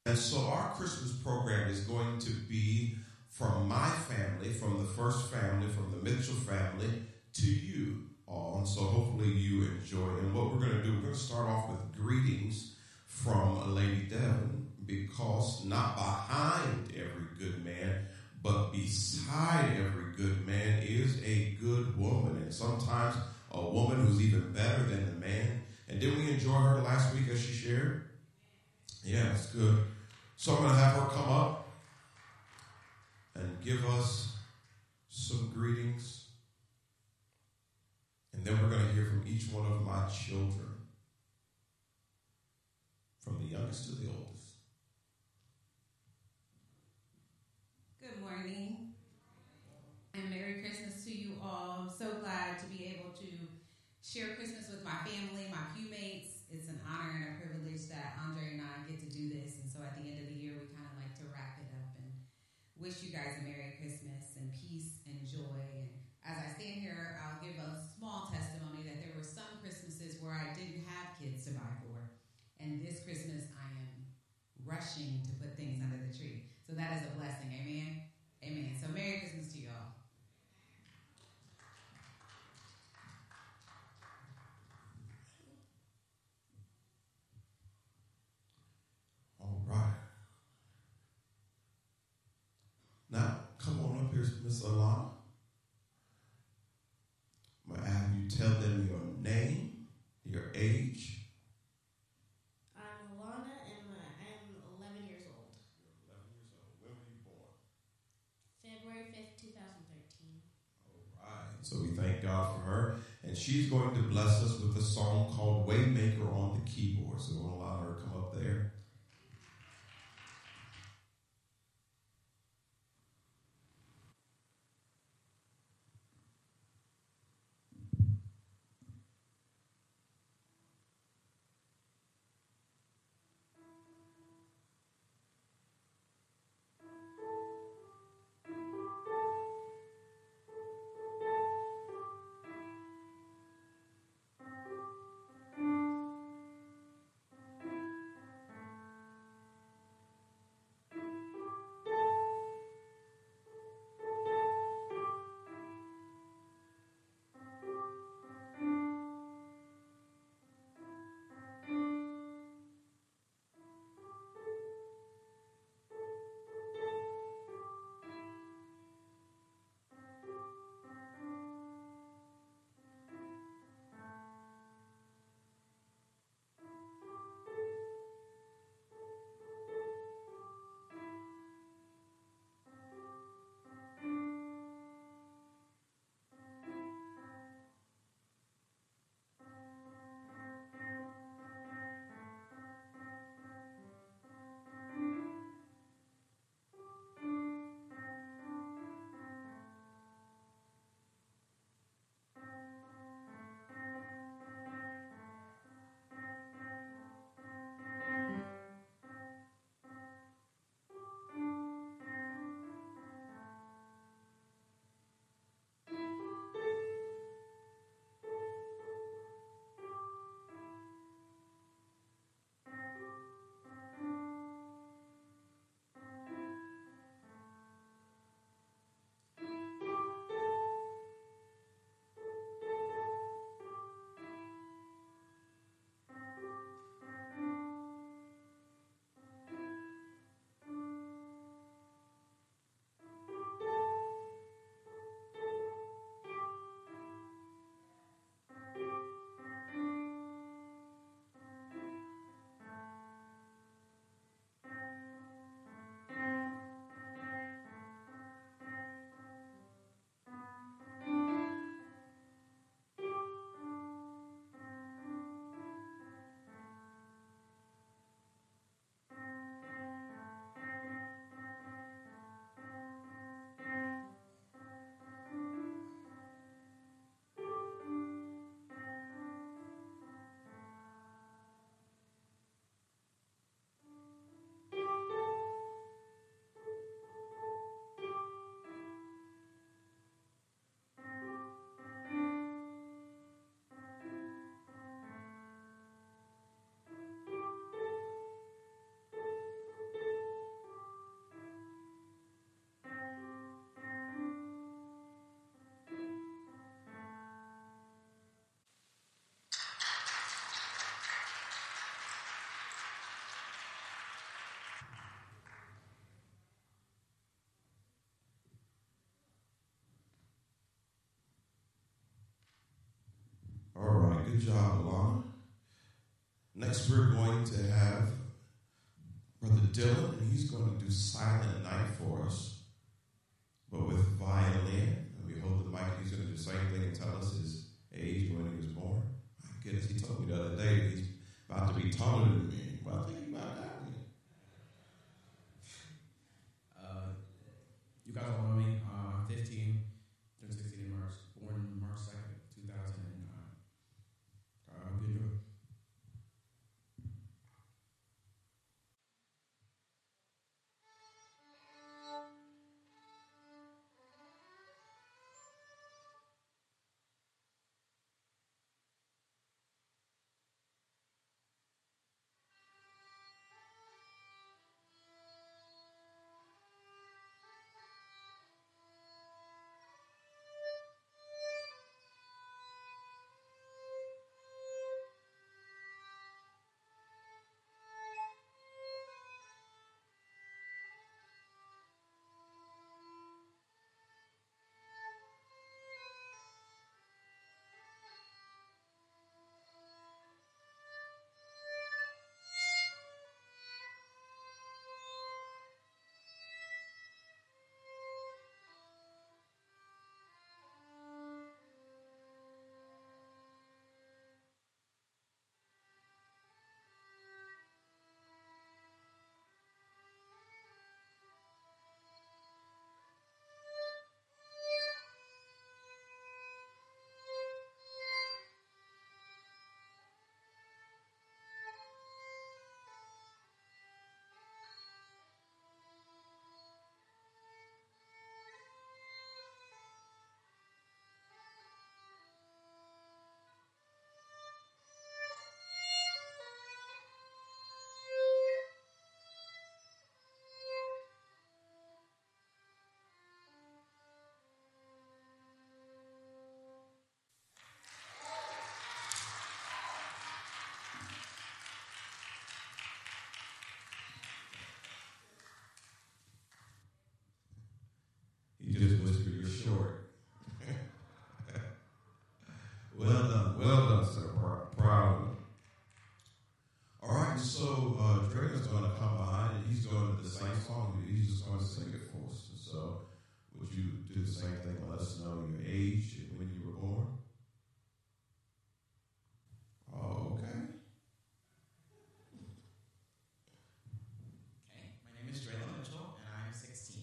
And so our Christmas program is going to be from my family, from the First family, from the Mitchell family, to you all. And so hopefully you enjoy it. And what we're going to do, we're going to start off with greetings from Lady Devon, because not behind every good man, but beside every good man is a good woman. And sometimes a woman who's even better than the man. And didn't we enjoy her last week as she shared? Yeah, it's good. So I'm going to have her come up and give us some greetings. And then we're going to hear from each one of my children, from the youngest to the oldest. Good morning, and Merry Christmas to you all. I'm so glad to be able to share Christmas with my family, my pew-mates. It's an honor and a privilege that Andre and I get to do this. And so at the end of the year, we kind of like to wrap it up and wish you guys a Merry Christmas and peace and joy. And as I stand here, I'll give a small testimony that there were some Christmases where I didn't have kids to buy for. And this Christmas, I am rushing to put things under the tree. So that is a blessing. Amen? Amen. So Merry Christmas to y'all. All right. Now, come on up here, Miss Alana. I'm going to have you tell them your name, your age. I'm Alana, and I'm 11 years old. You're 11 years old. When were you born? February 5th, 2013. All right. So we thank God for her. And she's going to bless us with a song called Waymaker on the keyboard. So we'll allow her to come up there. Next, we're going to have Brother Dylan, and he's going to do Silent Night for us, but with violin. And we hold the mic. He's going to do the same thing and tell us his age when he was born. My goodness, he told me the other day that he's about to be taller than me. Well, I think he's about that. You guys all know me. I'm 15, turned 16 in March, born March 2nd, 2009. Good job. He just whispered, "You're short." Well done, sir. Proud of you. All right, so Dre's going to come behind and he's going to the same song. He's just going to sing it for us. So, would you do the same thing and let us know your age and when you were born? Oh, okay. Okay, my name is Drayla Mitchell, and I'm 16.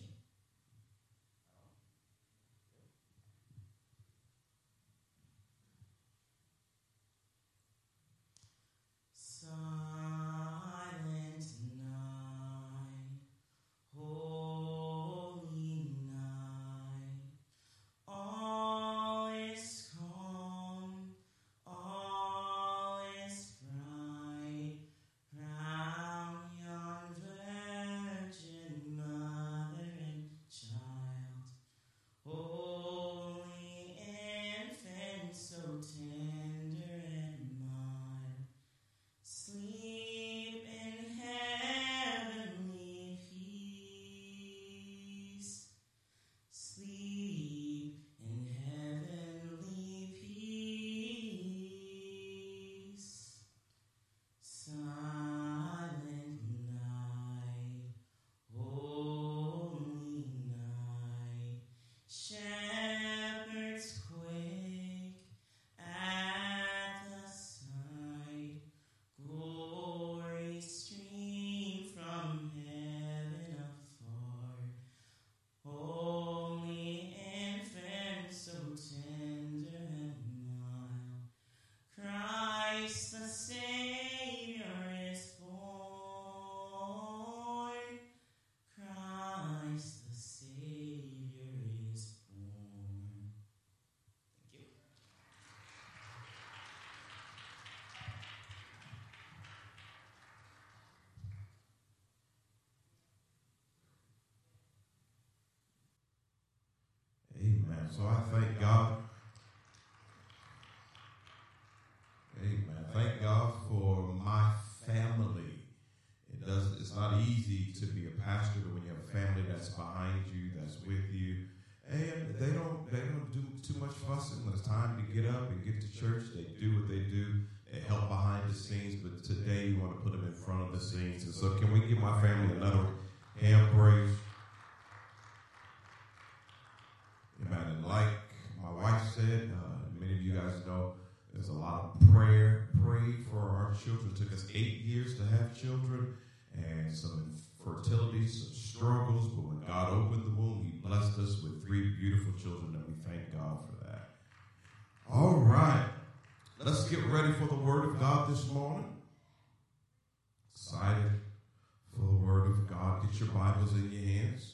Amen. So I thank God. Amen. Thank God for my family. It's not easy to be a pastor when you have a family that's behind you, that's with you, and they don't do too much fussing. When it's time to get up and get to church, they do what they do. They help behind the scenes. But today the scenes. And so can we give my family another hand praise? Amen. And like my wife said, many of you guys know, there's a lot of prayer prayed for our children. It took us 8 years to have children and some infertility, some struggles. But when God opened the womb, he blessed us with 3 beautiful children, and we thank God for that. All right. Let's get ready for the Word of God this morning. Excited for the Word of God. Get your Bibles in your hands.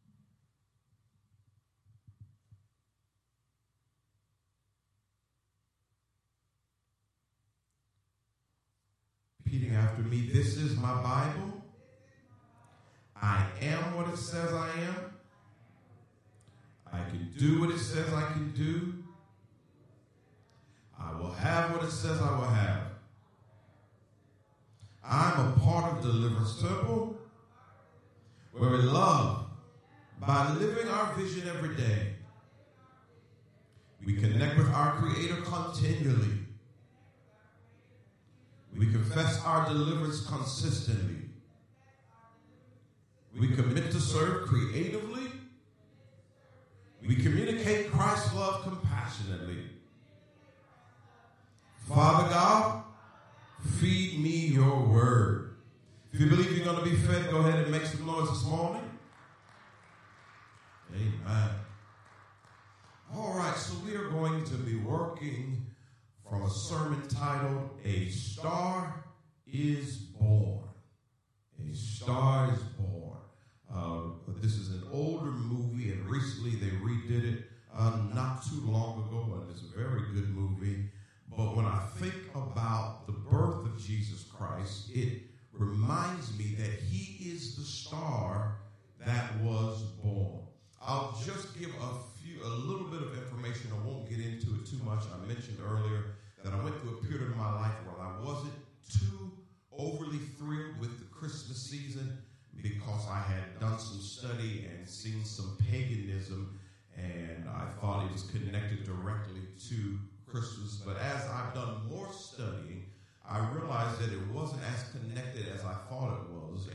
Repeating after me, this is my Bible. I am what it says I am. I can do what it says I can do. I will have what it says I will have. I'm a part of Deliverance Temple, where we love by living our vision every day. We connect with our Creator continually. We confess our deliverance consistently. We commit to serve creatively. We communicate Christ's love compassionately. Father God, feed me your word. If you believe you're going to be fed, go ahead and make some noise this morning. Amen. All right, so we are going to be working from a sermon titled, A Star is Born. A Star is Born. This is an older movie, and recently they redid it not too long ago, and it's a very good movie. But when I think about the birth of Jesus Christ, it reminds me that he is the star that was born. I'll just give a little bit of information. I won't get into it too much. I mentioned earlier that I went through a period of my life where I wasn't too overly thrilled with the Christmas season because I had done some study and seen some paganism, and I thought it was connected directly to Christmas. But as I've done more studying, I realized that it wasn't as connected as I thought it was.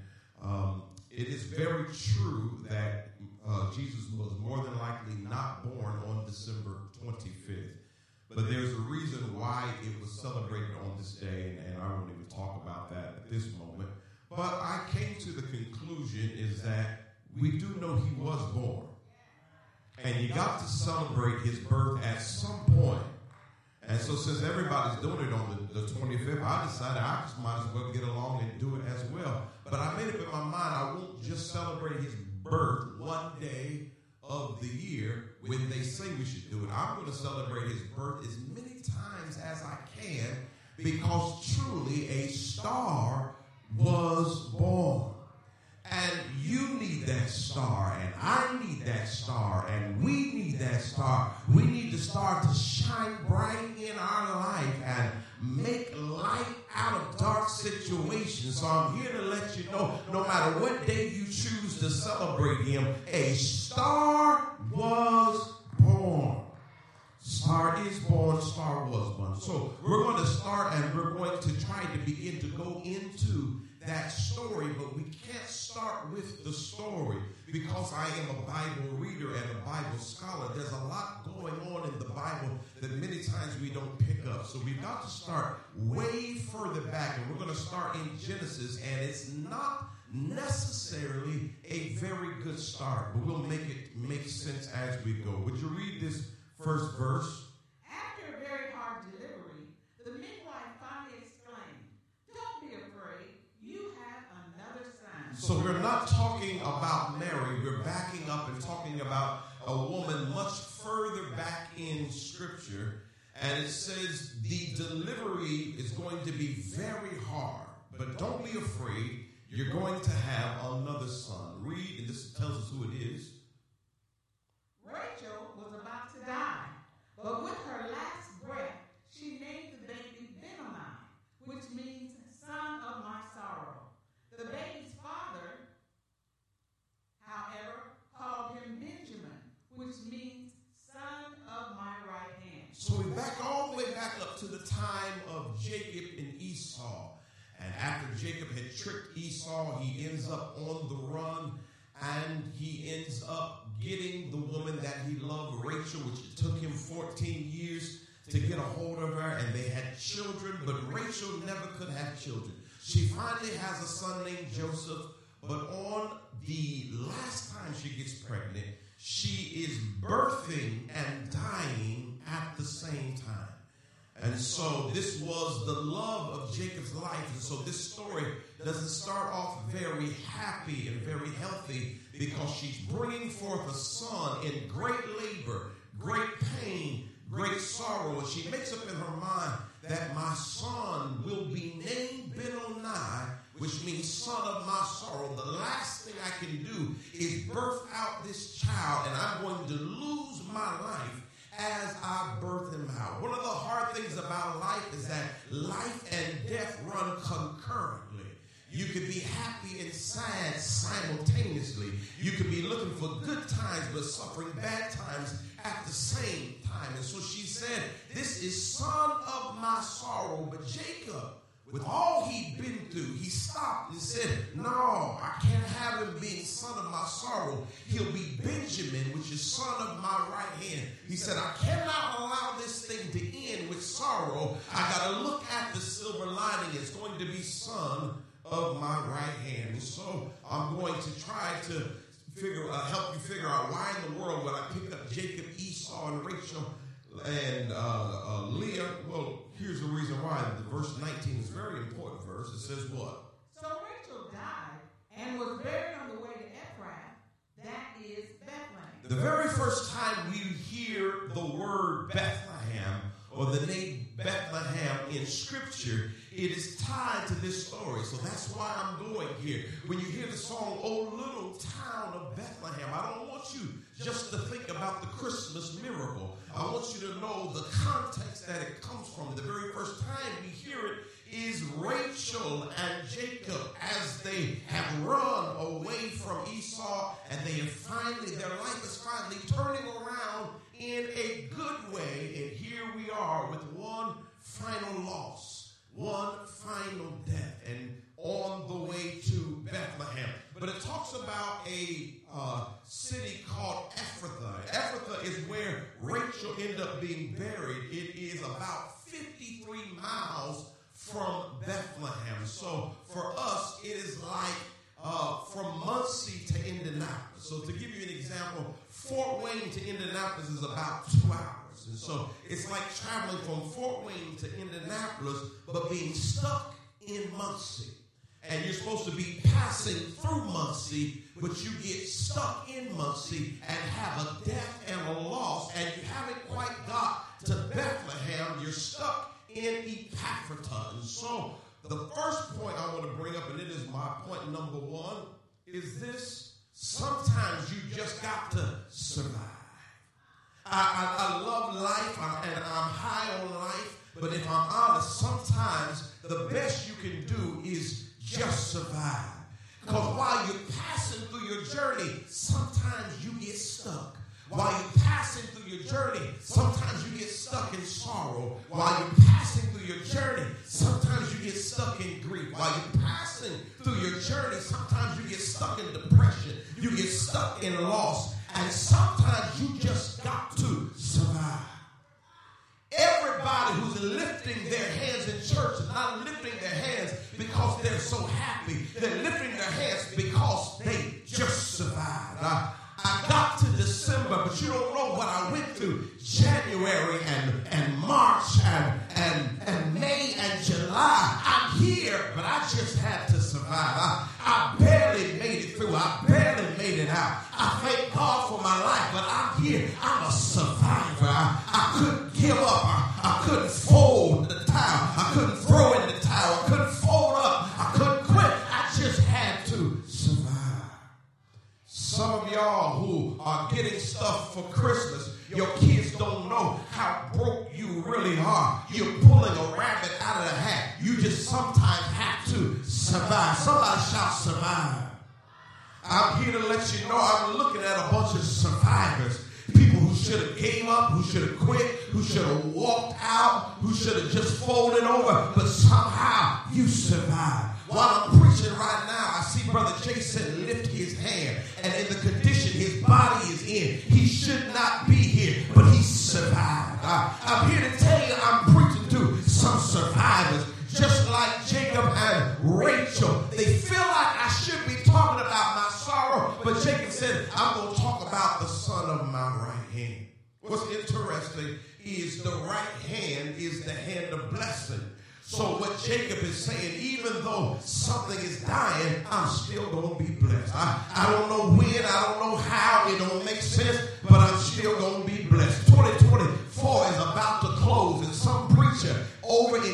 And it is very true that Jesus was more than likely not born on December 25th. But there's a reason why it was celebrated on this day, and I won't even talk about that at this moment. But I came to the conclusion is that we do know he was born. And you got to celebrate his birth at some point. And so since everybody's doing it on the 25th, I decided I just might as well get along and do it as well. But I made up in my mind I won't just celebrate his birth one day of the year when they say we should do it. I'm going to celebrate his birth as many times as I can, because truly a star was born. And you need that star, and I need that star, and we need that star. We need the star to shine bright in our life and make light out of dark situations. So I'm here to let you know, no matter what day you choose to celebrate him, a star was born. Star is born, star was born. So we're going to start, and we're going to try to begin to go into that story, but we can't start with the story because I am a Bible reader and a Bible scholar. There's a lot going on in the Bible that many times we don't pick up. So we've got to start way further back, and we're going to start in Genesis, and it's not necessarily a very good start, but we'll make it make sense as we go. Would you read this first verse? After a very hard delivery, the midwife finally exclaimed, "Don't be afraid. You have another son." So we're not talking about Mary. We're backing up and talking about a woman much further back in Scripture. And it says the delivery is going to be very hard. But don't be afraid. You're going to have another son. Read, and this tells us who it is. Rachel was about to die, but with her last breath, she named the baby Benoni, which means son of my sorrow. The baby's father, however, called him Benjamin, which means son of my right hand. So we back all the way back up to the time of Jacob and Esau. And after Jacob had tricked Esau, he ends up on the run, and he ends up getting the woman that he loved, Rachel, which it took him 14 years to get a hold of her, and they had children, but Rachel never could have children. She finally has a son named Joseph, but on the last time she gets pregnant, she is birthing and dying at the same time. And so this was the love of Jacob's life. And so this story doesn't start off very happy and very healthy, because she's bringing forth a son in great labor, great pain, great sorrow. And she makes up in her mind that my son will be named Ben-Oni, which means son of my sorrow. The last thing I can do is birth out this child, and I'm going to lose my life as I birth him out. One of the hard things about life is that life and death run concurrently. You could be happy and sad simultaneously. You could be looking for good times but suffering bad times at the same time. And so she said, this is son of my sorrow. But Jacob, with all he'd been through, he stopped and said, no, I can't have him being son of my sorrow. He'll be Benjamin, which is son of my right hand. He said, I cannot allow this thing to end with sorrow. I got to look at the silver lining. It's going to be son of my right hand. And so I'm going to try to help you figure out why in the world would I pick up Jacob, Esau, and Rachel, and Leah. Well, here's the reason why. The verse 19 is a very important verse. It says what? So Rachel died and was buried on the way to Ephraim, that is Bethlehem. The very first time we hear the word Bethlehem or the name Bethlehem in Scripture, it is tied to this story. So that's why I'm going here. When you hear the song, "Oh Little Town of Bethlehem," I don't want you just to think about the Christmas miracle. I want you to know the context that it comes from. The very first time we hear it is Rachel and Jacob as they have run away from Esau, and they have finally, their life is finally turning around in a good way. And here we are with one final loss, one final death, and on the way to Bethlehem. But it talks about a city called Ephrathah. Ephrathah is where Rachel ended up being buried. It is about 53 miles from Bethlehem. So for us, it is like from Muncie to Indianapolis. So to give you an example, Fort Wayne to Indianapolis is about 2 hours. And so it's like traveling from Fort Wayne to Indianapolis, but being stuck in Muncie. And you're supposed to be passing through Muncie, but you get stuck in Muncie and have a death and a loss, and you haven't quite got to Bethlehem. You're stuck in Ephrathah. And so the first point I want to bring up, and it is my point number one, is this: sometimes you just got to survive. I love life, and I'm high on life, but if I'm honest, sometimes the best you can do is just survive. Because while you're passing through your journey, sometimes you get stuck. While you're passing through your journey, sometimes you get stuck in sorrow. While you're passing through your journey, sometimes you get stuck in grief. While you're passing through your journey, sometimes you get stuck in depression. You get stuck in loss. And sometimes you just got to survive. Everybody who's lifting their hands in church is not lifting their hands because they're so happy. They're lifting their hands because they just survived. I got to December, but you don't know what I went through. January and March and May and July. I'm here, but I just had to survive. I barely made it through. I barely made it out. I thank God for my life, but I'm here. I'm a survivor. I couldn't give up. I couldn't fold the towel. I couldn't throw in the towel. I couldn't fold up. I couldn't quit. I just had to survive. Some of y'all who are getting stuff for Christmas, your kids don't know how broke you really are. You're pulling a rabbit out of the hat. You just sometimes have to survive. Somebody shout survive. I'm here to let you know I'm looking at a bunch of survivors. People who should have gave up, who should have quit, who should have walked out, who should have just folded over, but somehow you survive. While I'm preaching right now, I see Brother Jason lift his hand, and in the condition his body is in, he should not be here, but he survived. I'm here to tell you I'm preaching to some survivors, just like Jacob and Rachel. They feel like I should be talking about my sorrow, but Jacob said, I'm going to talk about the son of my right hand. What's interesting is the right hand is the hand of blessing. So what Jacob is saying, even though something is dying, I'm still going to be blessed. I don't know when, I don't know how, it don't make sense, but I'm still going to be blessed. 2024 is about to close, and some preacher over in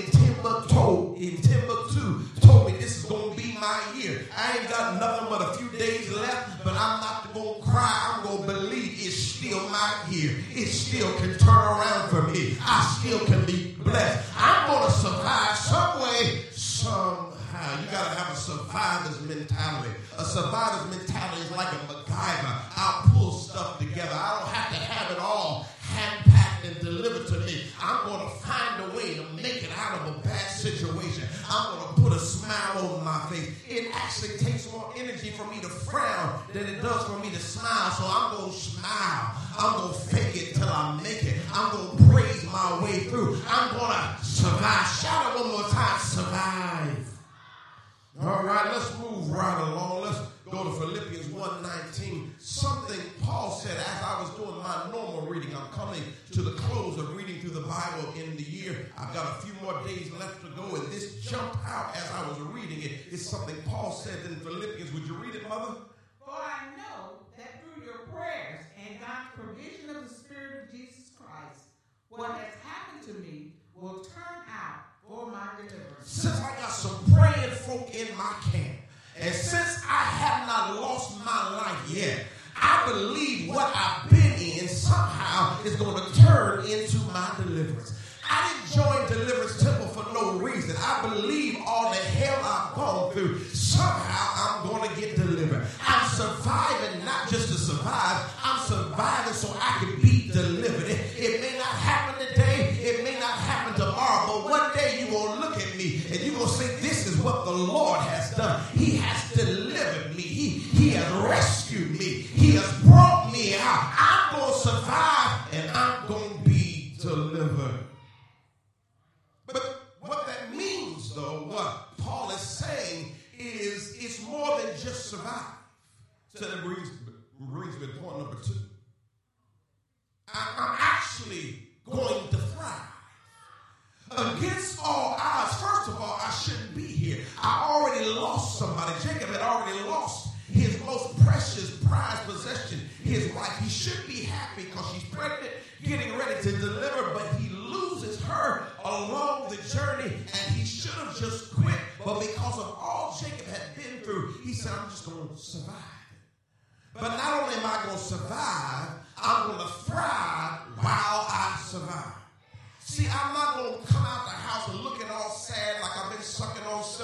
Timbuktu told me this is going to be my year. I ain't got nothing but a few days left, but I'm not going to cry. I'm going to believe it's still my year. It still can turn around for me. I still can be blessed. I'm going to survive some way, somehow. You got to have a survivor's mentality. A survivor's mentality is like a MacGyver. I'll pull stuff together. I don't have to have it all hand-packed and delivered to me. I'm going to find a way to make it out of a bad situation. I'm going to put a smile on my face. It actually takes more energy for me to frown than it does for me to smile. So I'm going to smile. I'm going to fake it till I make it. I'm going to praise my way through. I'm going to survive. Shout it one more time. Survive. All right, let's move right along. Let's go to Philippians 1:19. Something Paul said as I was doing my normal reading. I'm coming to the close of reading through the Bible in the year. I've got a few more days left to go, and this jumped out as I was reading it. It's something Paul said in Philippians. Would you read it, Mother? For I know that through your prayers and God's provision of the Spirit of Jesus Christ, what has happened to me will turn out for my deliverance. Since I got some praying folk in my camp, and since I have not lost my life yet, I believe what I've been in somehow is going to turn into my deliverance. I didn't join Deliverance Temple for no reason. I believe all the hell I've gone through, somehow I'm going to get delivered. I'm surviving not just to survive, I'm surviving so I can be delivered. It may not happen today, it may not happen tomorrow, but one day you're going to look at me and you're going to say, this is what the Lord has done. He has delivered me. He has rescued me. He has brought me out. I'm going to survive and I'm going to be delivered. But what that means, though, what Paul is saying is it's more than just survive. So that brings me to point number 2. I'm actually going to thrive. Against all odds, first of all, I shouldn't be here. I already lost somebody. Jacob had already lost his most precious prized possession, his wife. He should be happy because she's pregnant, getting ready to deliver, but he loses her along the journey, and he should have just quit. But because of all Jacob had been through, he said, I'm just going to survive. But not only am I going to survive, I'm going to thrive while I survive. See, I'm not going to come out the house and looking all sad like I've been sucking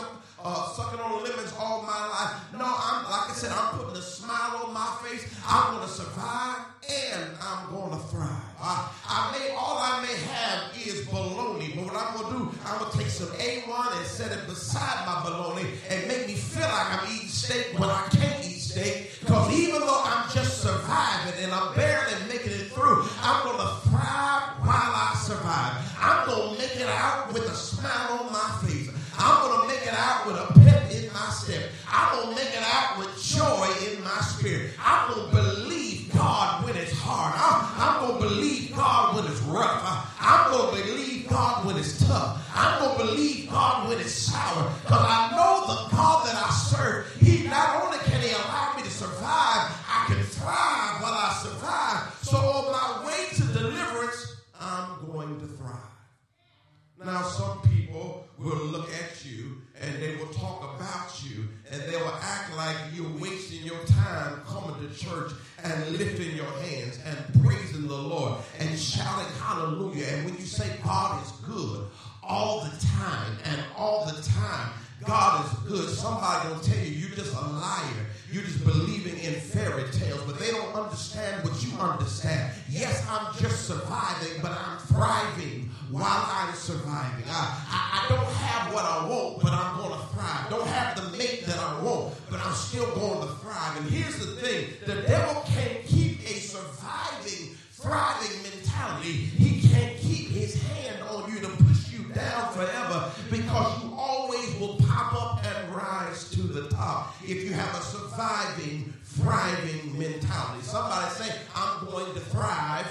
on lemons all my life. No, like I said, I'm putting a smile on my face. I'm going to survive and I'm going to thrive. All I may have is bologna, but what I'm going to do, I'm going to take some A1 and set it beside my bologna and make me feel like I'm eating steak when I can't eat steak. Because even though I'm just surviving and I'm barely making it through, I'm going to thrive while I survive. I'm going to make it out with a smile on my face. I'm going to make it out with a pep in my step. I'm going to make it out with joy in my spirit. I'm going to believe God when it's hard. I'm going to believe God when it's rough. I'm going to believe God when it's tough. I'm going to believe God when it's sour. Because I know the God that I serve, He not only can He allow me to survive, I can thrive while I survive. So on my way to deliverance, I'm going to thrive. Now, some people will look at you and they will talk about you and they will act like you're wasting your time coming to church and lifting your hands and praising the Lord and shouting hallelujah. And when you say God is good all the time and all the time, God is good, somebody will tell you you're just a liar. You're just believing in fairy tales, but they don't understand what you understand. Yes, I'm just surviving, but I'm thriving while I'm surviving. I don't have what I want, but I'm still going to thrive. And here's the thing. The devil can't keep a surviving, thriving mentality. He can't keep his hand on you to push you down forever, because you always will pop up and rise to the top if you have a surviving, thriving mentality. Somebody say, I'm going to thrive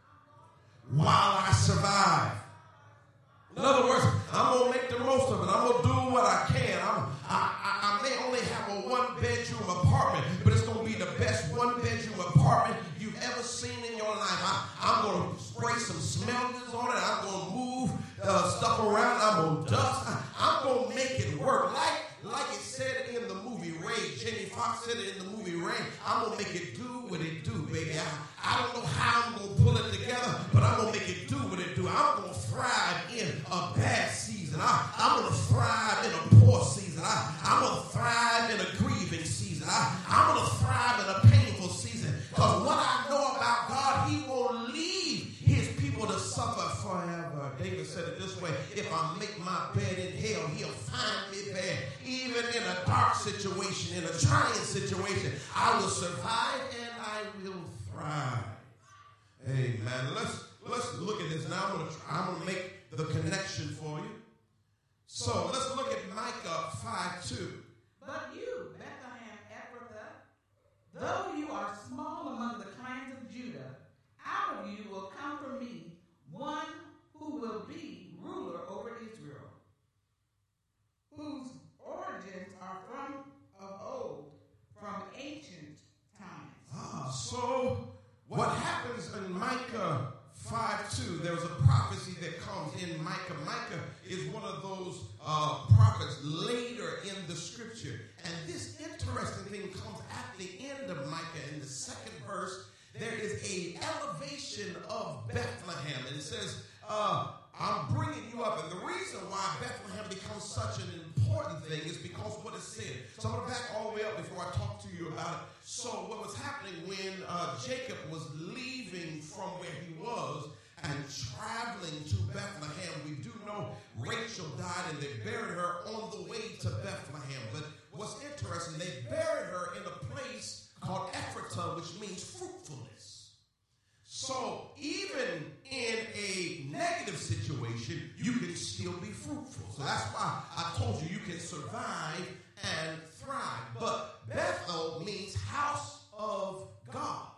while I survive. In other words, I'm going to make the most of it. I'm going to do what I can. I may only have a one-bedroom apartment, but it's going to be the best one-bedroom apartment you've ever seen in your life. I'm going to spray some smellers on it. I'm going to move stuff around. I'm going to dust. I'm going to make it work. Like it said in the movie Ray. Jamie Foxx said it in the movie Ray. I'm going to make it do what it do, baby. I don't know how I'm going to pull it together, but I'm going to make it do what it do. I'm going to thrive in a bad season. I'm going to thrive in a poor season. I'm going to thrive in a grieving season. I'm going to thrive in a painful season. Because what I know about God, he won't leave his people to suffer forever. David said it this way: if I make my bed in hell, he'll find me there. Even in a dark situation, in a trying situation, I will survive and I will thrive. Amen. Let's look at this now. I'm going to make the connection for you. So let's look at Micah 5:2. But you, Bethlehem Ephrathah, though you are small among the clans of Judah, out of you will come from me one who will be ruler over Israel, whose origins are from of old, from ancient times. So what happens in Micah 5:2, there's a prophecy that comes in Micah. Micah is one of those prophets later in the scripture. And this interesting thing comes at the end of Micah. In the second verse, there is a elevation of Bethlehem. And it says, I'm bringing you up. And the reason why Bethlehem becomes such an important thing is because what it said. So I'm going to back all the way up before I talk to you about it. So what was happening when Jacob was leaving from where he was and traveling to Bethlehem, we do know Rachel died and they buried her on the way to Bethlehem. But what's interesting, they buried her in a place called Ephrathah, which means fruitfulness. So even in a negative situation, you can still be fruitful. So that's why I told you can survive and thrive. But Bethel means house of God.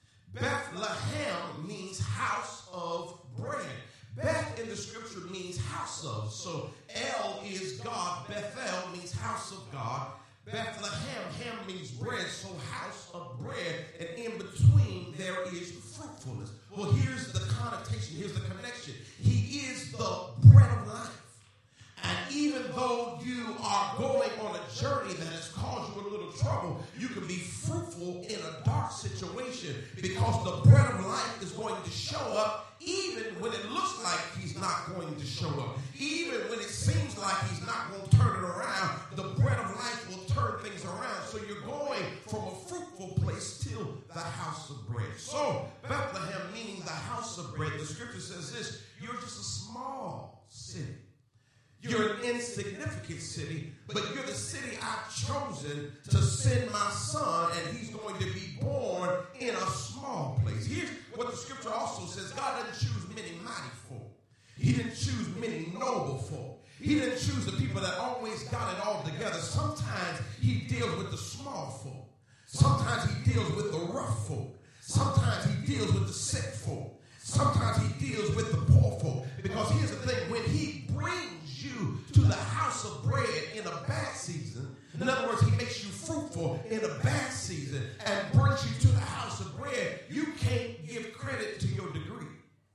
Bethlehem means house of bread. Beth in the scripture means house of. So El is God. Bethel means house of God. Bethlehem, Ham means bread, so house of bread. And in between there is fruitfulness. Well, here's the connotation. Here's the connection. He is the bread of life. And even though you are going on a journey that has caused you a little trouble, you can be fruitful in a dark situation because the bread of life is going to show up even when it looks like he's not going to show up. Even when it seems like he's not going to turn it around, the bread of life will turn things around. So you're going from a fruitful place to the house of bread. So Bethlehem, meaning the house of bread, the scripture says this: you're just a small city. You're an insignificant city, but you're the city I've chosen to send my son, and he's going to be born in a small place. Here's what the scripture also says: God doesn't choose many mighty folk. He didn't choose many noble folk. He didn't choose the people that always got it all together. Sometimes he deals with the small folk. Sometimes he deals with the rough folk. Sometimes he deals with the sick folk. Sometimes he deals with the poor folk. Because here's the thing: when he brings you to the house of bread in a bad season, in other words, he makes you fruitful in a bad season and brings you to the house of bread, you can't give credit to your degree.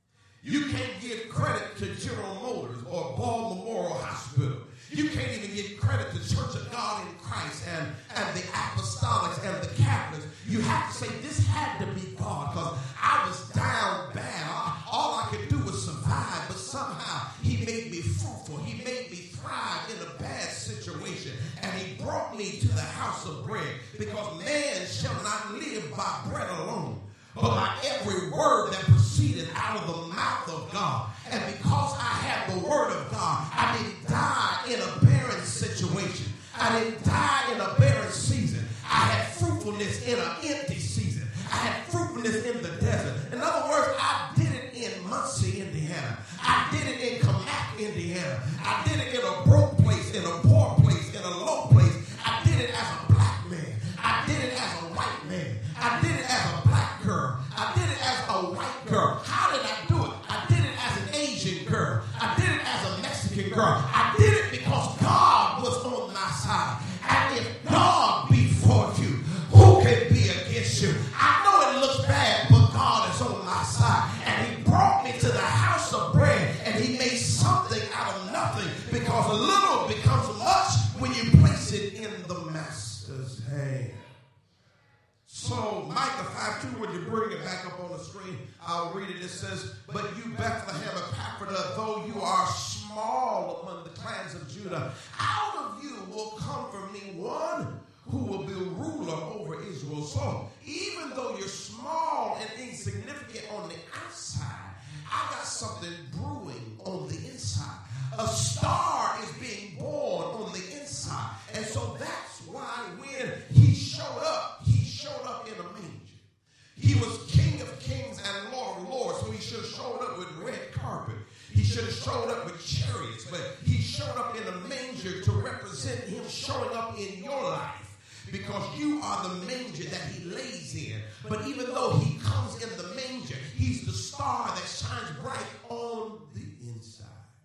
You can't give credit to General Motors or Ball Memorial Hospital. You can't even give credit to Church of God in Christ and the Apostolics and the Catholics. You have to say, this had to be God, because I was down bad. All I could do was survive, but somehow he made me fruitful. He made me thrive in a bad situation, and he brought me to the house of bread, because man shall not live by bread alone, but by every word that proceeded out of the mouth of God. And because I have the word of God, I didn't die in a barren situation. I didn't die in a barren season. I fruitfulness in an empty season. I had fruitfulness in the desert. In other words, I did it in Muncie, Indiana. I did it in Comac, Indiana. I did it in a broke place, in a poor place, in a low place. I did it as a black man. I did it as a white man. I did it as a black girl. I did it as a white girl. How did I do it? I did it as an Asian girl. I did it as a Mexican girl. I did it because God was on my side. And if God be for you, who can be against you? I know it looks bad, but God is on my side. And he brought me to the house of bread, and he made something out of nothing, because a little becomes much when you place it in the master's hand. So Micah 5:2, when you bring it back up on the screen, I'll read it. It says, "But you, Bethlehem Ephrathah, though you are small among the clans of Judah, out of you will come from me one who will be ruler over Israel." So even though you're small and insignificant on the outside, I got something brewing on the inside. A star is being born on the inside. And so that's why when he showed up in a manger. He was King of Kings and Lord of Lords, so he should have showed up with red carpet. He should have showed up with chariots, but he showed up in a manger to represent him showing up in your life, because you are the manger that he lays in. But even though he comes in the manger, he's the star that shines bright on the inside.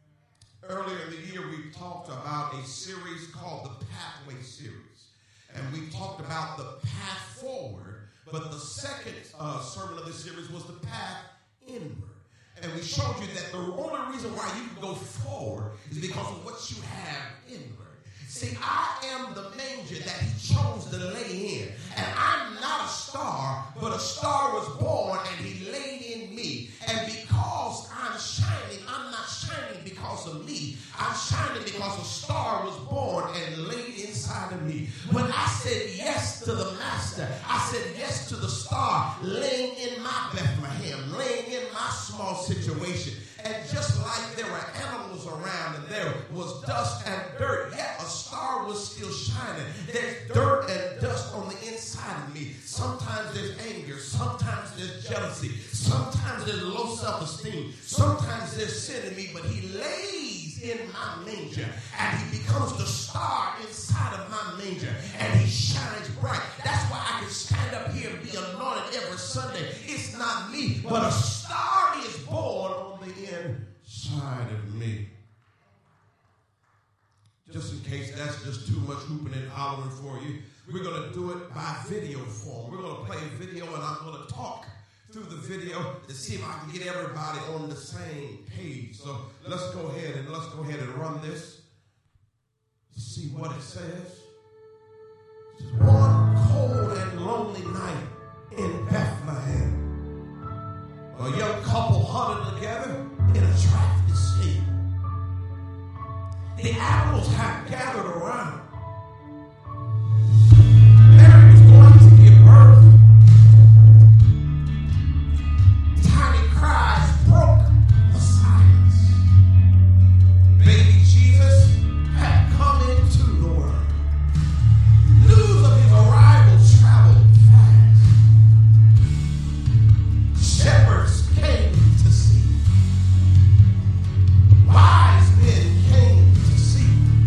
Earlier in the year, we talked about a series called the Pathway Series. And we talked about the path forward, but the second sermon of this series was the path inward. And we showed you that the only reason why you can go forward is because of what you have inward. See, I am the manger that he chose to lay in. And I'm not a star, but a star was born and he laid in me. And because I'm shining, I'm not shining because of me. I'm shining because a star was born and laid inside of me. When I said yes to the master, I said yes to the star laying in my Bethlehem, laying in my small situation. And just like there were animals around and there was dust and dirt, yet a star was still shining. There's dirt and dust on the inside of me. Sometimes there's anger. Sometimes there's jealousy. Sometimes there's low self-esteem. Sometimes there's sin in me, but he lays in my manger and he becomes the star inside of my manger and he shines bright. That's why I can stand up here and be anointed every Sunday. It's not me, but a star is born on the inside of me. Just in case that's just too much hooping and hollering for you, we're going to do it by video form. We're going to play a video and I'm going to talk through the video to see if I can get everybody on the same page. So let's go ahead and run this. See what it says. Just one cold and lonely night in Bethlehem. A young couple huddled together in a track to sleep. The animals have gathered around. Mary was going to give birth. Tiny cries broke the silence. Baby Jesus had come into the world. News of his arrival traveled fast. Shepherds came to see. Wise men came to see.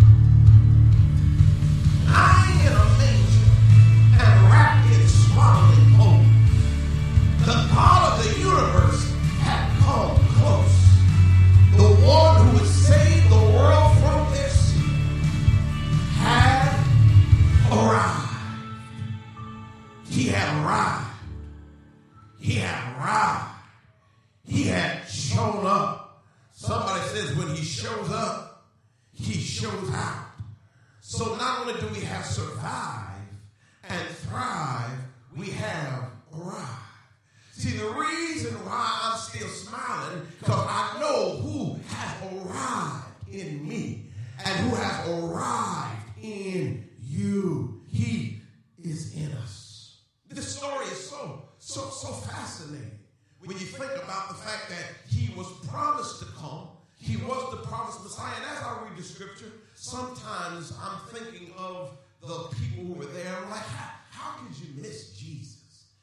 Lying in a manger and wrapped in swaddling clothes. The God of the universe had come close. The one who would save the world from their sin had arrived. He had arrived. He had arrived. He had shown up. Somebody says when he shows up, he shows out. So not only do we have survived and thrive, we have arrived. See, the reason why I'm still smiling, because I know who has arrived in me and who has arrived in you. He is in us. This story is so fascinating when you think about the fact that he was promised to come. He was the promised Messiah. And as I read read the scripture, sometimes I'm thinking of the people who were there. I'm like, how could you miss Jesus?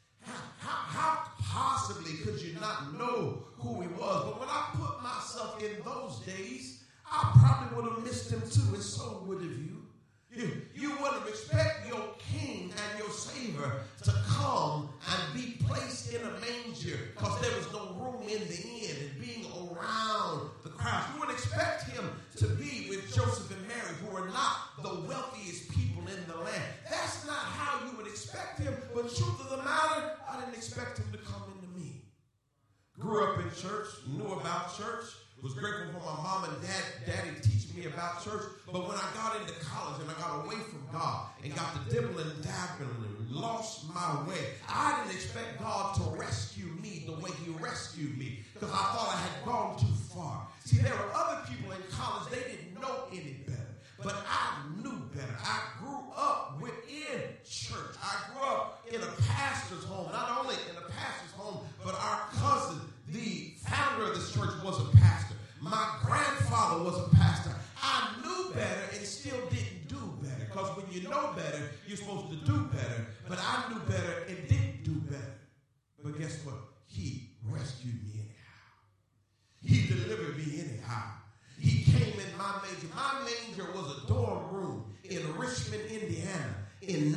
How possibly could you not know who he was? But when I put myself in those days, I probably would have missed him too, and so would have you. You wouldn't expect your king and your savior to come and be placed in a manger because there was no room in the inn and being around the crowd. You wouldn't expect him to be with Joseph and Mary, who are not the wealthiest people in the land. That's not how you would expect him. But truth of the matter, I didn't expect him to come into me. Grew up in church, knew about church, was grateful for my mom and daddy teaching me about church. But when I got into college and I got away from God and got to dibbling and dabbling and lost my way, I didn't expect God to rescue me the way he rescued me because I thought I had gone too far. See, there were other people in college, they didn't know any better. But I knew better. I grew up within church. I grew up in a pastor's home. Not only in a pastor's home, but our cousin, the founder of this church, was a pastor. My grandfather was a pastor. I knew better and still didn't do better. Because when you know better, you're supposed to do better. But I knew better and didn't do better. But guess what? He rescued me anyhow. He delivered me anyhow. He came in my manger. My manger was a dorm room in Richmond, Indiana in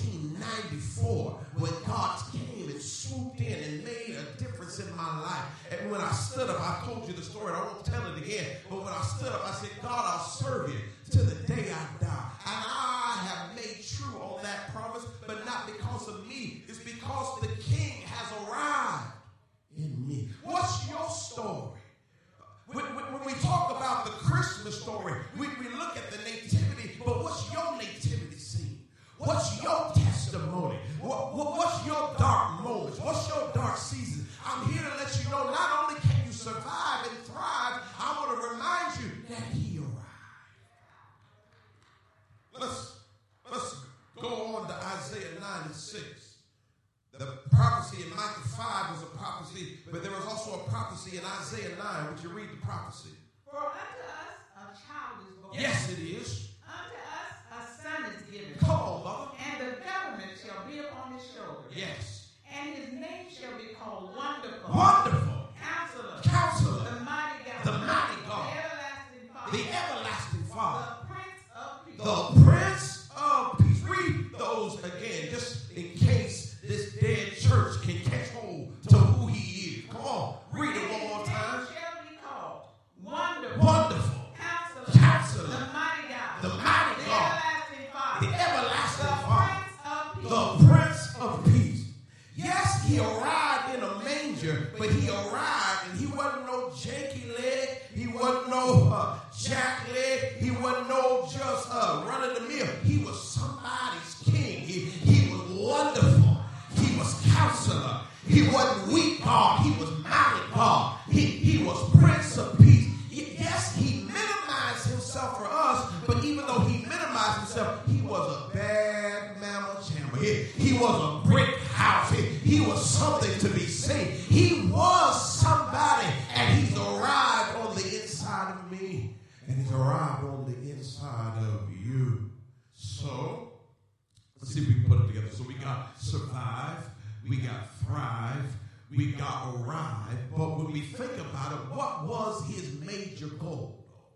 1994 when God came and swooped in and made a difference in my life. And when I stood up, I told you the story, and I won't tell it again, but when I stood up, I said, God, I'll serve you to the day I die. And I have made true on that promise, but not because of me. It's because the King has arrived in me. What's your story? When we talk about the Christmas story, we look at the nativity, but what's your nativity scene? What's your testimony? What's your dark moments? What's your dark season? I'm here to let you know not only can you survive and thrive, I want to remind you that he arrived. Let's go on to Isaiah 9 and 6. The prophecy in Micah 5 was a prophecy, but there was also a prophecy in Isaiah 9. Would you read the prophecy? For unto us a child is born. Yes, it is. Unto us a son is given. Come on, mother. And the government shall be upon his shoulder. Yes. And his name shall be called Wonderful. Wonderful. Counselor. Counselor. The mighty God. The mighty God. The everlasting Father. The everlasting Father. The Prince of Peace. The Prince of Peace. Read those again, just in case this dead church can catch hold to who he is. Come on, read it one more time. His name shall be called Wonderful. Wonderful. Counselor. The mighty God. The mighty The God. everlasting Father. The everlasting The Father. Prince of Peace. The Prince of Peace. Yes, he arrived in a manger, but he arrived and he wasn't no janky leg. He wasn't no jack leg. He wasn't no just run of the mill. He was somebody's king. He was wonderful. He was counselor. He wasn't weak God. He was mighty God. He was Prince of Peace. Yes, he minimized himself for us, but even though he minimized himself, he was a bad mamma jamma. He was a brick house. He was something to be seen. He was somebody, and he's arrived on the inside of me, and he's arrived on the inside of you. So, let's see if we can put it together. So we got survive, we got thrive, we got arrive. But when we think about it, what was his major goal?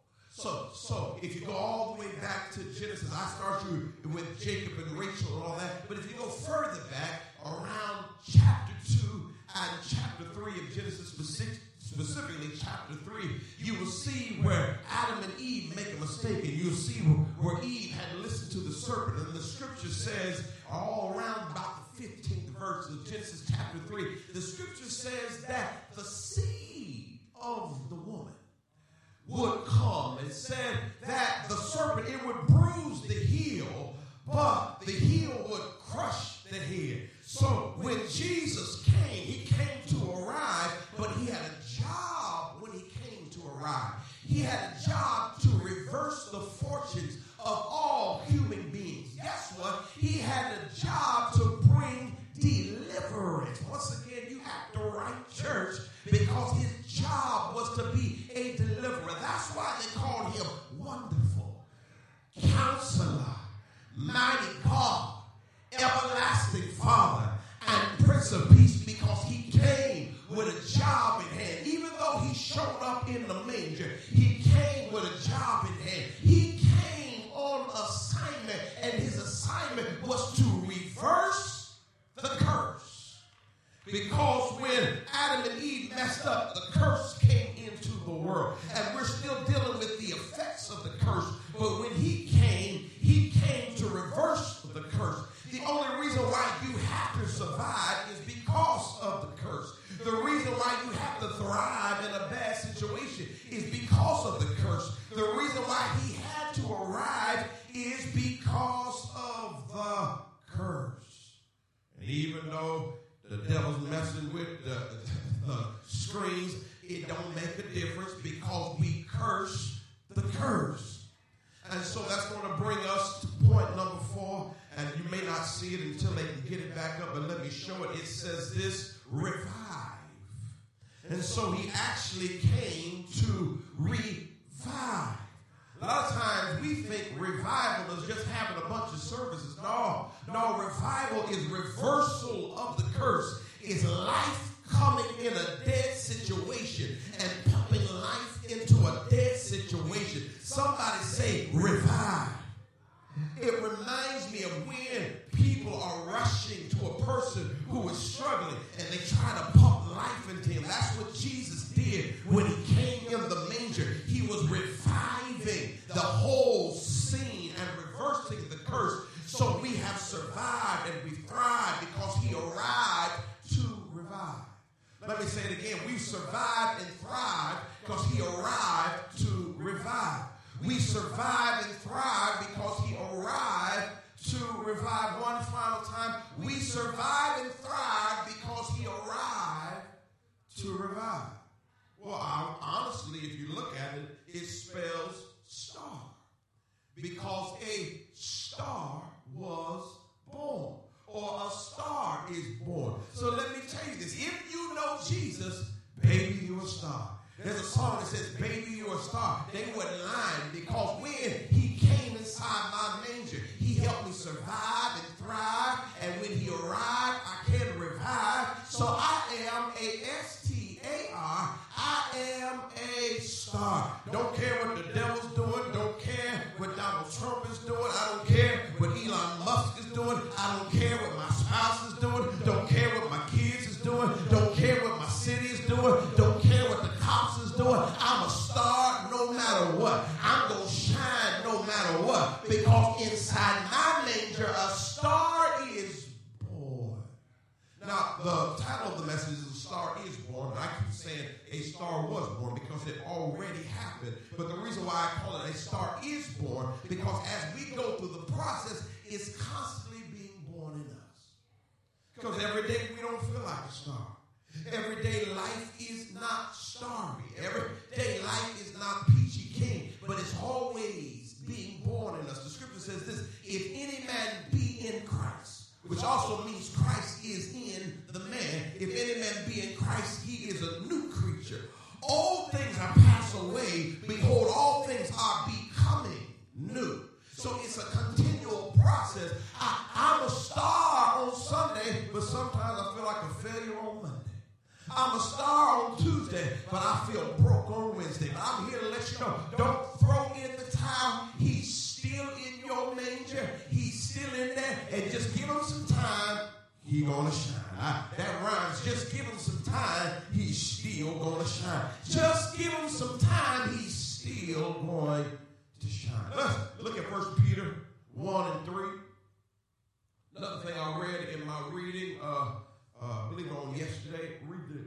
So if you go all the way back to Genesis, I start you with Jacob and Rachel and all that. But if you go further back, around chapter 2 and chapter 3 of Genesis, specifically chapter 3, you will see where Adam and Eve make a mistake, and you'll see where Eve had listened to the serpent. And the scripture says, all around about the 15th verse of Genesis chapter 3, the scripture says that the seed of the woman would come, and said that the serpent, it would bruise the heel, but the heel would crush the head. So when Jesus came, he came to arrive, but he had a job when he came to arrive. He had a job to reverse the fortunes of all human beings. Guess what? He had a job to bring deliverance. Once again, you have the right church, because his job was to be a deliverer. That's why they called him Wonderful. because of the curse. And even though the devil's messing with the screens, it don't make a difference because we curse the curse. And so that's going to bring us to point number 4. And you may not see it until they can get it back up, but let me show it. It says this, revive. And so he actually came to revive. A lot of times we think revival is just having a bunch of services. No, revival is reversal of the curse. It's life coming in a dead situation and pumping life into a dead situation. Somebody say revive. It reminds me of when people are rushing to a person who is struggling and they try to pump life into him. That's what Jesus did when he came in the manger. He was reviving the whole scene and reversing the curse. So we have survived and we thrive because he arrived to revive. Let me say it again. We've survived and thrived because he arrived to revive. We survive and thrive because he arrived to revive. One final time. We survive and thrive because he arrived to revive. Well, honestly, if you look at it, it spells star. Because a star was born. Or a star is born. So let me tell you this. If you know Jesus, baby, you're a star. There's a song that says, baby, you're a star. They weren't lying because when he came inside my manger, he helped me survive and thrive. And when he arrived, I can revive. So I am a S-T-A-R. I am a star. Don't care what the devil's doing. Don't care what Donald Trump is doing. I don't care what Elon Musk is doing. I don't care what my spouse is doing. Don't care what my kids is doing. Don't care what my city is doing. Don't care what the cops is doing. I'm a star no matter what. I'm going to shine no matter what. Because inside my manger, a star is born. Now, the title of the message is A Star is Born. And I keep saying a star was born because it already happened. But the reason why I call it a star is born, because as we go through the process, it's constantly being born in us. Because every day we don't feel like a star. Everyday life is not starry. Everyday life is not peachy keen, but it's always being born in us. The scripture says this, if any man be in Christ, which also means Christ is in the man. If any man be in Christ, he is a new creature. All things are passed away. Behold, all things are becoming new. So it's a continual process. I'm a star on Sunday, but sometimes I feel like a failure on Monday. I'm a star on Tuesday, but I feel broke on Wednesday. But I'm here to let you know, don't throw in the towel. He's still in your manger. He's still in there. And just give him some time. He's going to shine. That rhymes. Just give him some time. He's still going to shine. Just give him some time. He's still going to shine. Let's look at 1 Peter 1 and 3. Another thing I read in my reading, I believe on yesterday. Read this.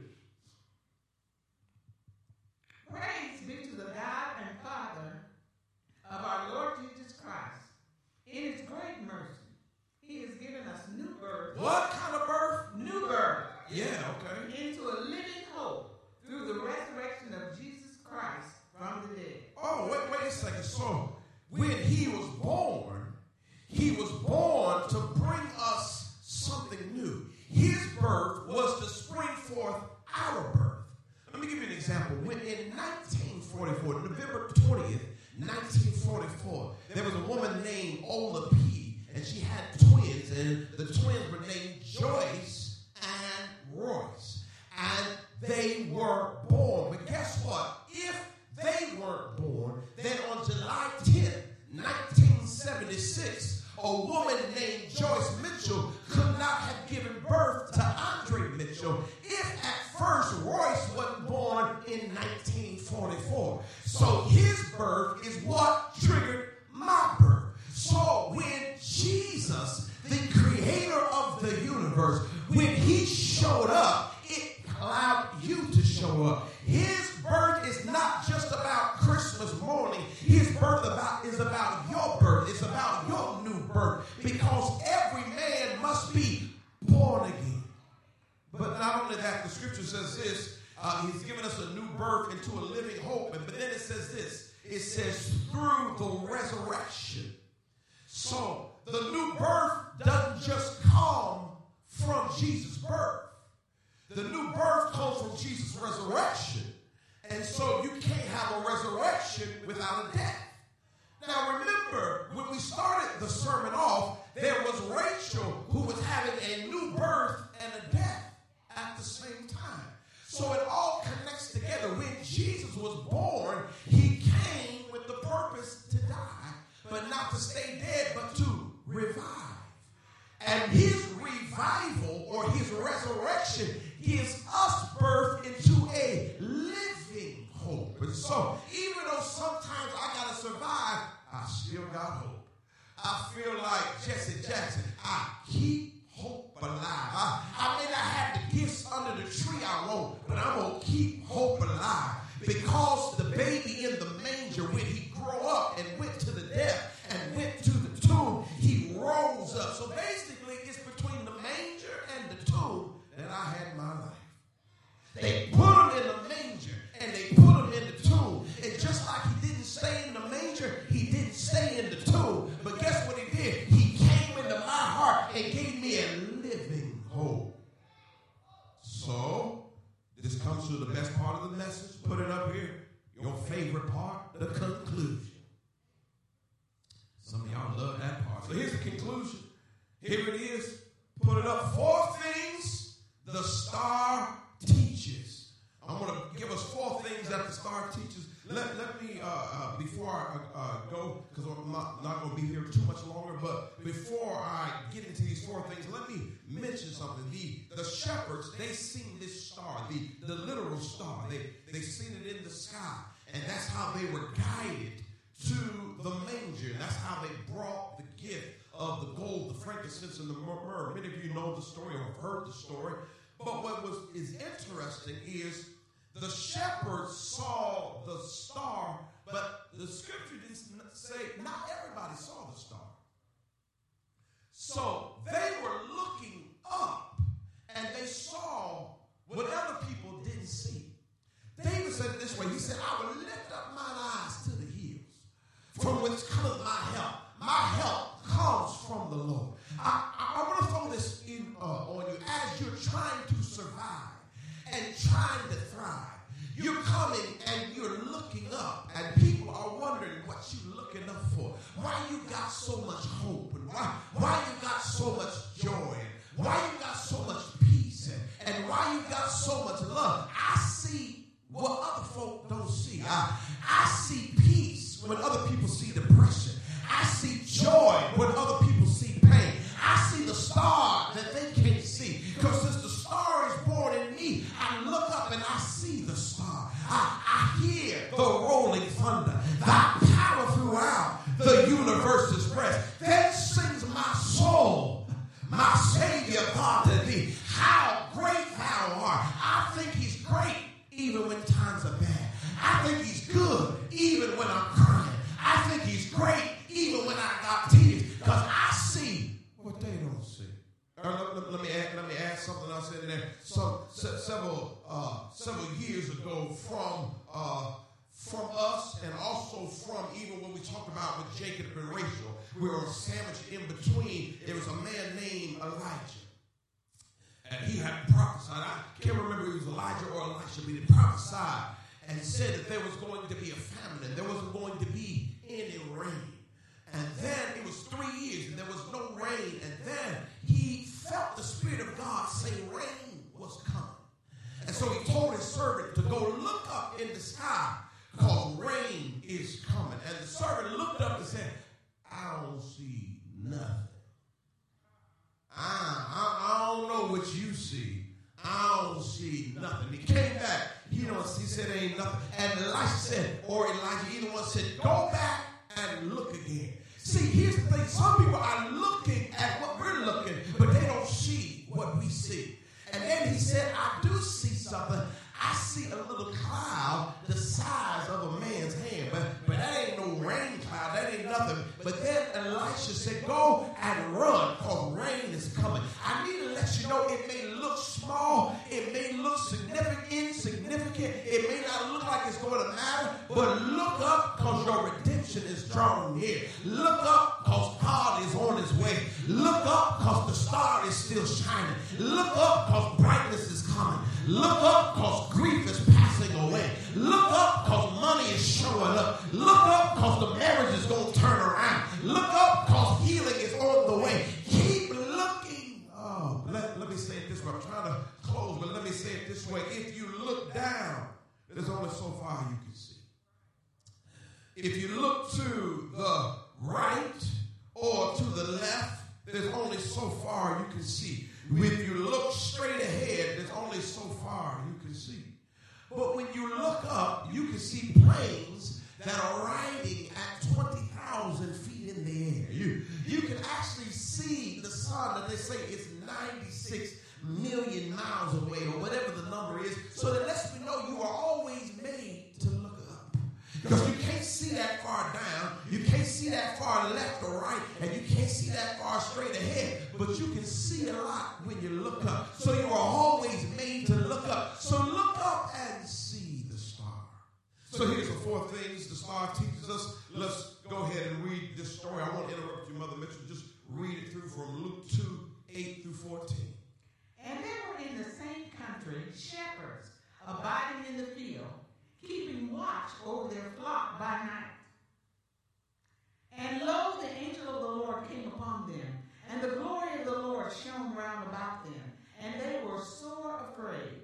Praise be to the God and Father of our Lord Jesus Christ. In his great mercy, he has given us new birth. What kind of birth? New birth. Yeah, okay. Into a living hope through the resurrection of Jesus Christ from the dead. Oh, wait a second. So when he was born to bring us something new. His birth was to spring forth our birth. Let me give you an example. When in 1944, November 20th, 1944, there was a woman named Ola P. and she had twins, and the twins were named Joyce and Royce. And they were born. But guess what? If they weren't born, then on July 10th, 1976, a woman named Joyce Mitchell could not have given birth to Andre Mitchell if at first Royce wasn't born in 1944. So his birth is what triggered my birth. So when Jesus, the creator of the universe, when he showed up, it allowed you to show up. His birth is not just about Christmas morning. His birth is about your birth. It's about your new birth, because every man must be born again. But not only that, the scripture says this, he's given us a new birth into a living hope. But then it says this, it says through the resurrection. So the new birth doesn't just come from Jesus' birth. The new birth comes from Jesus' resurrection. And so you can't have a resurrection without a death. Now remember, when we started the sermon off, there was Rachel who was having a new birth and a death at the same time. So it all connects together. When Jesus was born, he came with the purpose to die, but not to stay dead, but to revive. And his revival or his resurrection gives us birth into a living hope. And so even though sometimes I got to survive, I still got hope. I feel like Jesse Jackson. I keep hope alive. I may not have the gifts under the tree I want, but I'm going to keep hope alive. Because the baby in the manger, when he grew up and went to the death and went to the tomb, he rose up. So basically, it's between the manger and the tomb that I had my life. They put him in the manger and they put him in the tomb. And just like he didn't stay in the manger, he didn't stay in the tomb. But guess what he did? He came into my heart and gave me a living hope. So, this comes to the best part of the message. Put it up here. Your favorite part, the conclusion. Some of y'all love that part. So here's the conclusion. Here it is. Put it up. 4 things the star teaches. I'm going to give us 4 things that the star teaches. Let me, before I go, because I'm not going to be here too much longer, but before I get into these 4 things, let me mention something. The shepherds, they seen this star, the literal star. They seen it in the sky, and that's how they were guided to the manger. And that's how they brought the gift of the gold, the frankincense, and the myrrh. Many of you know the story or have heard the story. But what is interesting is the shepherds saw the star, but the scripture didn't say not everybody saw the star. So they were looking up, and they saw what other people didn't see. David said it this way. He said, I will lift up mine eyes to the hills, from which cometh my help. My help comes from the Lord. I want to throw this in on you as you're trying to survive and trying to thrive. You're coming and you're looking up, and people are wondering what you're looking up for. Why you got so much hope, and why you got so much joy, and why you got so much peace, and why you got so much love. I see what other folk don't see. I see peace when other people see depression. I see joy when other people see pain. I see the star that they can't see. Because since the star is born in me, I look up and I see the star. I hear the rolling thunder. Thy power throughout the universe is expressed. Then sings my soul, my Savior God to thee. How great thou art. I think he's great even when times are bad. I think he's good even when I'm crying. I think he's great even when I got tears, because I see what they don't see. Let me add something else in there. Several years ago, from us, and also from even when we talked about with Jacob and Rachel, we were sandwiched in between. There was a man named Elijah, and he had prophesied. I can't remember if it was Elijah or Elisha, but he prophesied and said that there was going to be a famine, and there wasn't going to be any rain. And then it was 3 years and there was no rain. And then he felt the Spirit of God say rain was coming. And so he told his servant to go look up in the sky because rain is coming. And the servant looked up and said, I don't see nothing. I don't know what you see. I don't see nothing. He came back. He said there ain't nothing. And Elisha said, or Elijah, either one said, go back and look again. See, here's the thing. Some people are looking at what we're looking, but they don't see what we see. And then he said, I do see something. I see a little cloud the size of a man's hand. But that ain't no rain cloud. That ain't nothing. But then Elisha said, go go and run because rain is coming. I need to let you know it may look small. It may look insignificant. It may not look like it's going to matter. But look up because your redemption is drawing near. Look up because God is on his way. Look up because the star is still shining. Look up because brightness is coming. Look up because grief is passing away. Look up because money is showing up. Look up because the marriage is going to turn around. Look up because healing is on the way. Keep looking. Oh, let me say it this way. I'm trying to close, but let me say it this way. If you look down, there's only so far you can see. If you look to the right or to the left, there's only so far you can see. If you look straight ahead, there's only so far you can see. But when you look up, you can see planes that are riding at 20,000 feet in the air. You can actually see the sun that they say is 96 million miles away or whatever the number is. So that lets me know you are always made to look up. Because you can't see that far down, you can't see that far left or right, and you can't see that far straight ahead, but you can see a lot when you look up. So you are always made to look up. So look up and see the star. So here's the four things the star teaches us. Let's go ahead and read this story. I won't interrupt you, Mother Mitchell. Just read it through from Luke 2, 8 through 14. And there were in the same country shepherds abiding in the field, keeping watch over their flock by night. And lo, the angel of the Lord came upon them, and the glory of the Lord shone round about them, and they were sore afraid.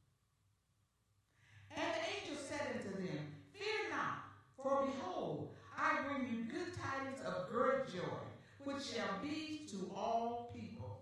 And the angel said unto them, Fear not, for behold, I bring you good tidings of great joy, which shall be to all people.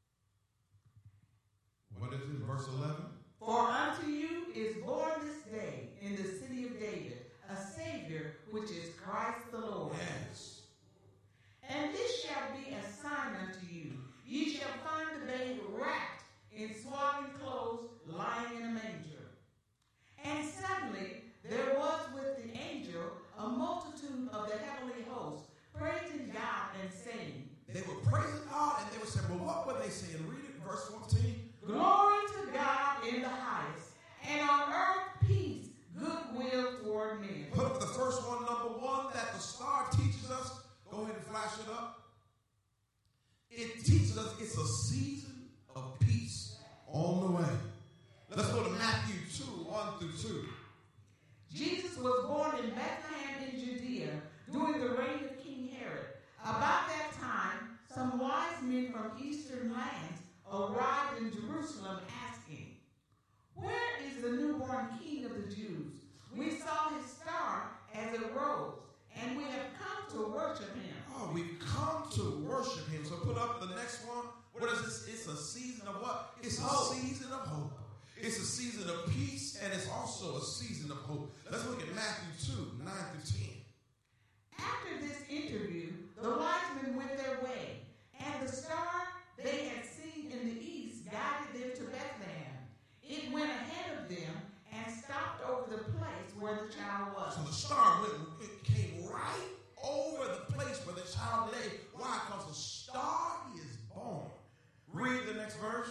What is it, verse 11? For unto you is born this day in the city of David a Savior, which is Christ the Lord. Yes. And this shall be a sign unto you. Ye shall find the babe wrapped in swaddling clothes, lying in a manger. And suddenly there was with the angel a multitude of the heavenly host, praising God and saying. They were praising God and they were saying, well, what were they saying? Read it, verse 14. Glory to God in the highest, and on earth peace, goodwill toward men. Put up the first one, number one, that the star teaches us. Go ahead and flash it up. It teaches us it's a season of peace on the way. Let's go to Matthew 2, 1 through 2. Jesus was born in Bethlehem in Judea during the reign of King Herod. About that time, some wise men from eastern lands arrived in Jerusalem asking, Where is the newborn King of the Jews? We saw his star as it rose, and we have come to worship him. Oh, we've come to worship him. So put up the next one. What is this? It's a season of what? It's a season of hope. It's a season of peace, and it's also a season of hope. Let's look at Matthew 2, 9 through 10. After this interview, the wise men went their way, and the star they had seen in the east guided them to Bethlehem. It went ahead of them and stopped over the place where the child was. So the star it came right over the place where the child lay. Why? Because the star is born. Read the next verse.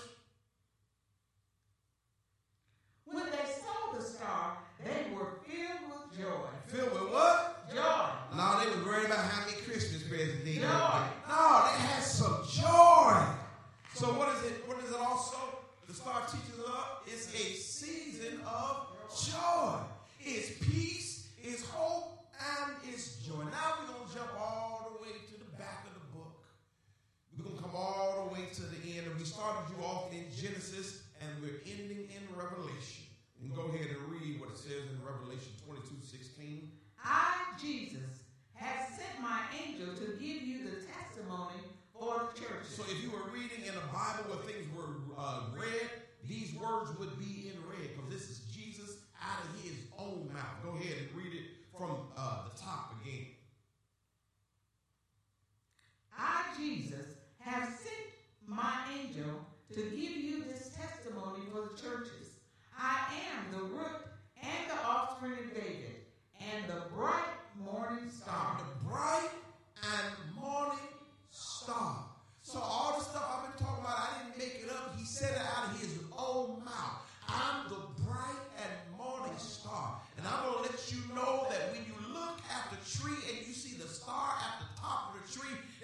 When they saw the star, they were filled with joy. Filled with what? Joy. No, they was worried about how many Christmas presents they Joy. got. No, they had some joy. So what is it? What is it also? The star teaches us it's a season of joy. It's peace, it's hope, and it's joy. Now we're going to jump all the way to the back of the book. We're going to come all the way to the end. And we started you off in Genesis, and we're ending in Revelation. And go ahead and read what it says in Revelation 22:16. I, Jesus, have sent my angel to give you the testimony for the churches. So if you were reading in a Bible where things were read, these words would be in red because this is Jesus out of his own mouth. Go ahead and read it from the top again. I, Jesus, have sent my angel to give you this testimony for the churches. I am the root and the offspring of David, and the bright morning star. The bright and morning star.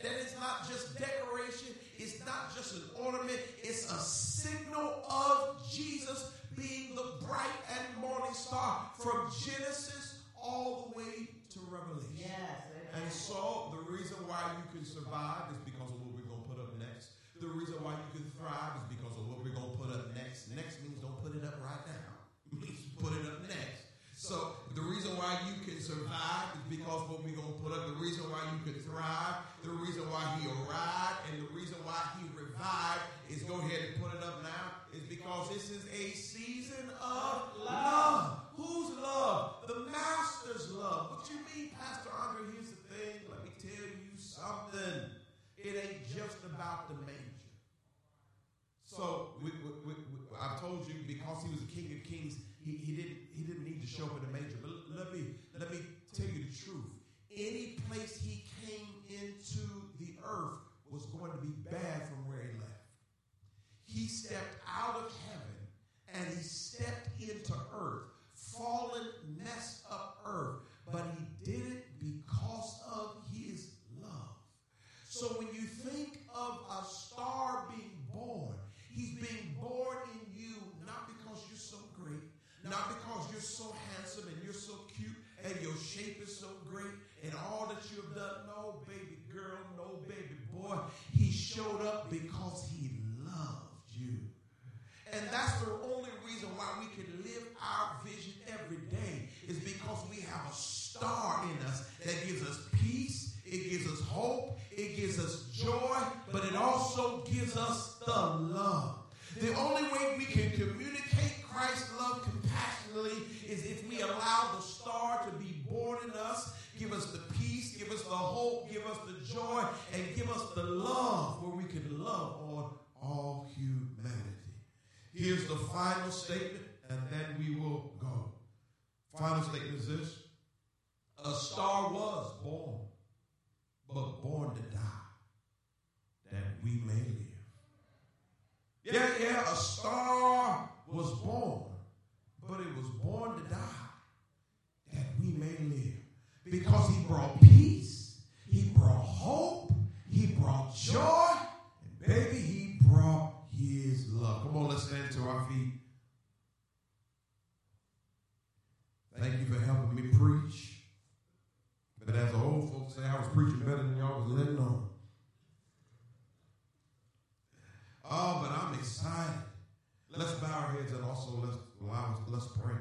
that it's not just decoration. It's not just an ornament. It's a signal of Jesus being the bright and morning star from Genesis all the way to Revelation. Yes. And so the reason why you can survive is because of what we're going to put up next. The reason why you can thrive is because of what we're going to put up next. Next means don't put it up right now. It means put it up next. So the reason why you can survive is because of what we're going to put up. The reason why you can thrive, the reason why he arrived, and the reason why he revived is go ahead and put it up now is because this is a season of love. Whose love? The Master's love. What you mean, Pastor Andre? Here's the thing. Let me tell you something. It ain't just about the manger. So I told you because he was the King of Kings, he didn't need to show up in the manger. But let me tell you the truth. Any place he came into the earth was going to be bad from where he left. He stepped out of heaven and he stepped into earth, fallen, messed up earth, but he did it because of his love. So when you think of a star being born, he's being born in you not because you're so great, not because you're so handsome and you're so cute and your shape is so great and all that you have done. No, baby girl, no, baby boy. He showed up because he loved you. And that's the only reason why we can live our vision every day is because we have a star in us that gives us peace, it gives us hope, it gives us joy, but it also gives us the love. The only way we can communicate Christ's love compassionately is if we allow the star to be born in us, give us the peace, give us the hope, give us the joy, and give us the love where we can love on all humanity. Here's the final statement, and then we will go. Final statement is this. A star was born, but born to die, that we may live. Yeah, a star was born, but it was born to die, that we may live. Because he brought peace, he brought hope, he brought joy, and baby, he brought his love. Come on, let's stand to our feet. Thank you for helping me preach. But as the old folks say, I was preaching better than y'all was letting on. Oh, but I'm excited. Let's bow our heads and also let's pray.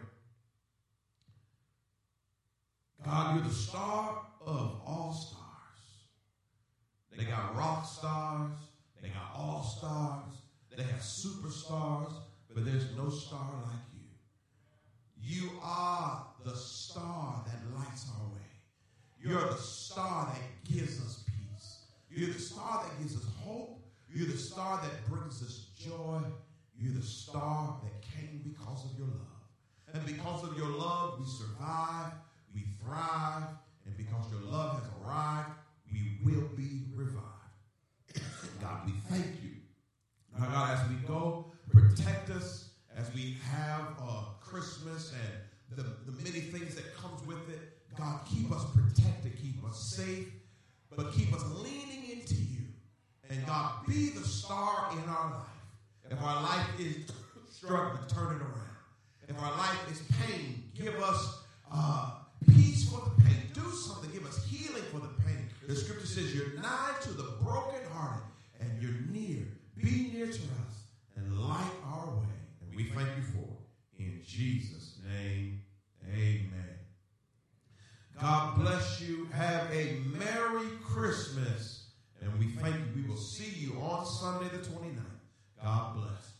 God, you're the star of all stars. They got rock stars. They got all stars. They have superstars, but there's no star like you. You are the star that lights our way. You're the star that gives us peace. You're the star that gives us hope. You're the star that brings us joy. You're the star that came because of your love. And because of your love, we survive, we thrive, and because your love has arrived, we will be revived. God, we thank you. Now, God, as we go, protect us as we have Christmas and the many things that comes with it. God, keep us protected, keep us safe, but keep us leaning into you. And God, be the star in our life. If our life is struggling, turn it around. If our life is pain, give us peace for the pain. Do something. Give us healing for the pain. The scripture says you're nigh to the brokenhearted and you're near. Be near to us and light our way. And we thank you for it. In Jesus' name, amen. God bless you. Have a Merry Christmas. And we thank you. We will see you on Sunday the 29th. God bless.